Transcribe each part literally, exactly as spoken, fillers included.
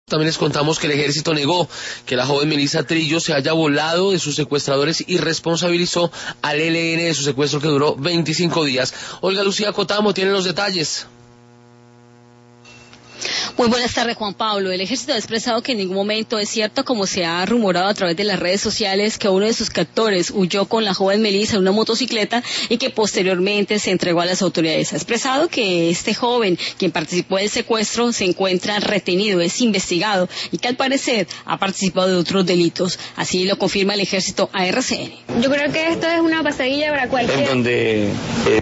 También les contamos que el ejército negó que la joven Melissa Trillo se haya volado de sus secuestradores y responsabilizó al E L N de su secuestro que duró veinticinco días. Olga Lucía Cotamo tiene los detalles. Muy buenas tardes, Juan Pablo. El ejército ha expresado que en ningún momento es cierto, como se ha rumorado a través de las redes sociales, que uno de sus captores huyó con la joven Melissa en una motocicleta y que posteriormente se entregó a las autoridades. Ha expresado que este joven, quien participó del secuestro, se encuentra retenido, es investigado y que al parecer ha participado de otros delitos. Así lo confirma el ejército a R C N. Yo creo que esto es una pasadilla para cualquiera. En donde... Eh...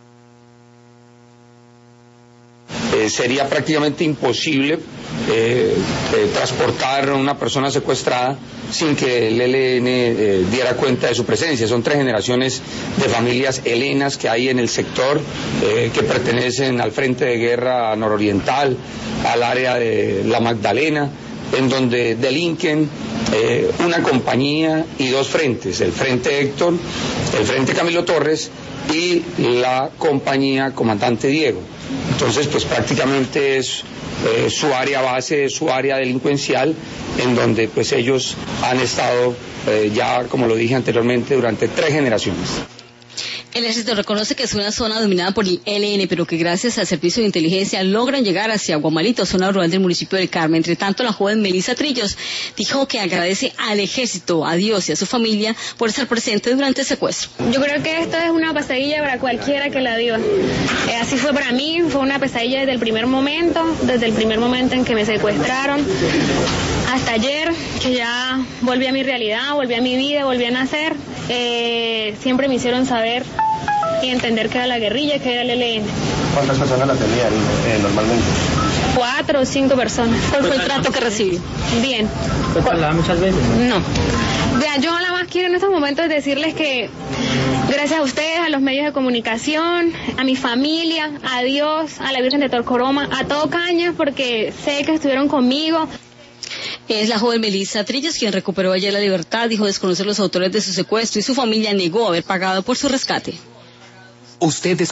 Eh, sería prácticamente imposible eh, eh, transportar a una persona secuestrada sin que el E L N eh, diera cuenta de su presencia. Son tres generaciones de familias helenas que hay en el sector, eh, que pertenecen al Frente de Guerra Nororiental, al área de La Magdalena, en donde delinquen eh, una compañía y dos frentes, el Frente Héctor, el Frente Camilo Torres y la compañía Comandante Diego. Entonces, pues prácticamente es eh, su área base, su área delincuencial, en donde pues ellos han estado eh, ya, como lo dije anteriormente, durante tres generaciones. El ejército reconoce que es una zona dominada por el E L N, pero que gracias al servicio de inteligencia logran llegar hacia Guamalito, zona rural del municipio del Carmen. Entre tanto, la joven Melissa Trillos dijo que agradece al ejército, a Dios y a su familia por estar presente durante el secuestro. Yo creo que esto es una pesadilla para cualquiera que la viva. Eh, así fue para mí, fue una pesadilla desde el primer momento, desde el primer momento en que me secuestraron, hasta ayer, que ya volví a mi realidad, volví a mi vida, volví a nacer. Eh, siempre me hicieron saber y entender que era la guerrilla, que era el E L N. ¿Cuántas personas la tenían eh, normalmente? Cuatro o cinco personas. ¿Cuál fue el trato que recibió? Bien. ¿Fue trasladada muchas veces? No. Vea, yo nada más quiero en estos momentos decirles que gracias a ustedes, a los medios de comunicación, a mi familia, a Dios, a la Virgen de Torcoroma, a todo Cañas, porque sé que estuvieron conmigo. Es la joven Melissa Trillos quien recuperó ayer la libertad, dijo desconocer los autores de su secuestro y su familia negó haber pagado por su rescate. Ustedes